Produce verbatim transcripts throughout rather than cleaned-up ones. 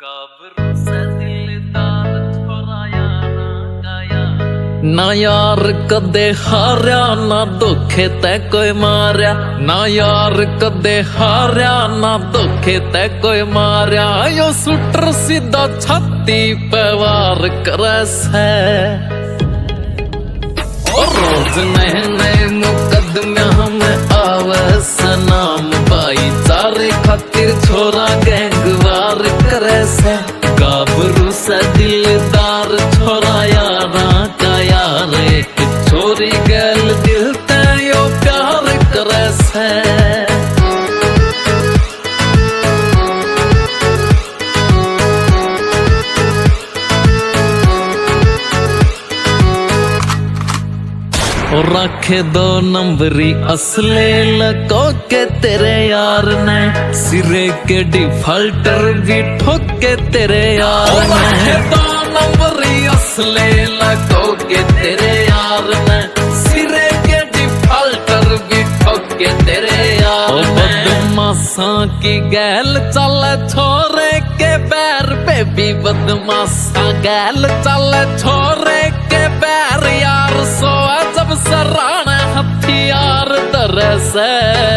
ना यार कदे हारिया ना धोखे तै कोई मारिया, ना यार कदे हारिया ना धोखे तै कोई मारिया। यो सुटर सीधा छाती पे वार करे से, और रोज नए नए मुकदमे हमें आवे सनाम। भाईचारे खातिर छोरा गैंगवार करे से, गाभरू से दिलदार छोरा यारा का यार। एक छोरी गैल दिल ते यो प्यार करे से। और रखे दो नंबरी असले लको के तेरे यार ने, सिरे के डिफाल्टर भी ठोके तेरे यार ने। रखे दो नंबरी असले लको के तेरे यार ने, सिरे के डिफाल्टर भी ठोके तेरे यार ने। बदमाशा की गैल चले छोरे के पैर, बेबी बदमाशा गैल चले छोरे के पैर यार। सो जब सराने हथियार तरसे,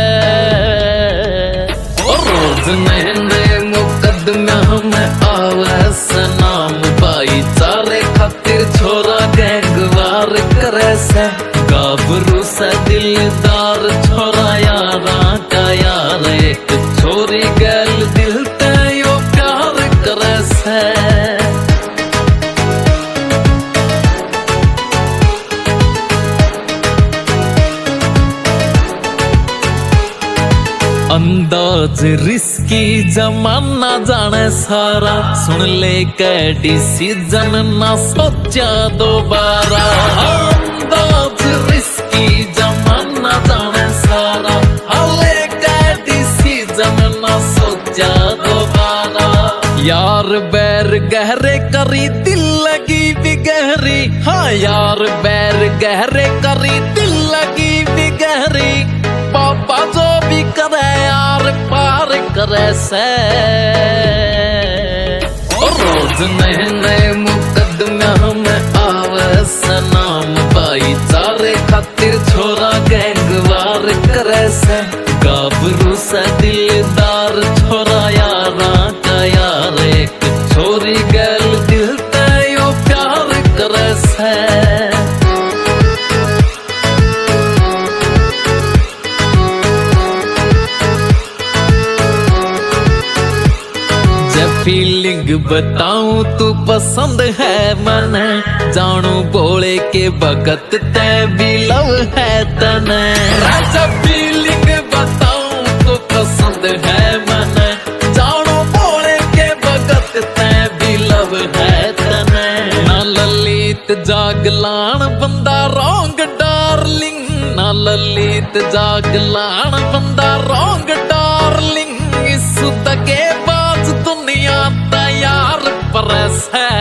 और रोज नए नए मुकदमे हमें आवे सनाम। भाईचारे खातिर छोरा गैंगवार करे से, गाभरू से दिलदार छोरा यारा का यार। एक छोरी गैल दिल ते यो प्यार करे से। अंदाज रिस्की जमाना जाने सारा, सुन ले के डिसीजन ना सोचा दोबारा। अंदाज रिस्की जमाना जाने सारा, हले के डिसीजन ना सोचा दोबारा। यार बैर गहरे करी दिल लगी भी गहरी, हाँ यार बैर गहरे करी दिल लगी भी गहरी। पापा जो भी करे यार पार करे से, और रोज नए नए मुकदमे हमें आवे सनाम। भाईचारे खातिर छोरा गैंगवार करे से, गाभरू से दिलदार छोरा यारा का यार। एक छोरी गैल दिल ते यो प्यार करे से। फीलिंग बताऊं तू पसंद है मने, जानू बोले के भगत ते भी लव है तने। राजा फीलिंग बताऊं तू पसंद है मने, जानू बोले के भगत ते भी लव है तने। ना ललित जागलान बंदा रोंग डार्लिंग, ना ललित जागलान बंदा रोंग डार्लिंग। इस दगे बाज दुनिया तैयार परस है,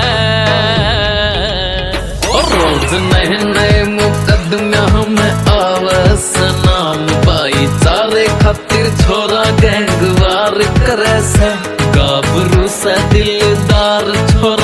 और रोज नए नए मुकदमे हमें आवे सनाम। भाईचारे खातिर छोरा गैंगवार करे से, गाभरू से दिलदार छोरा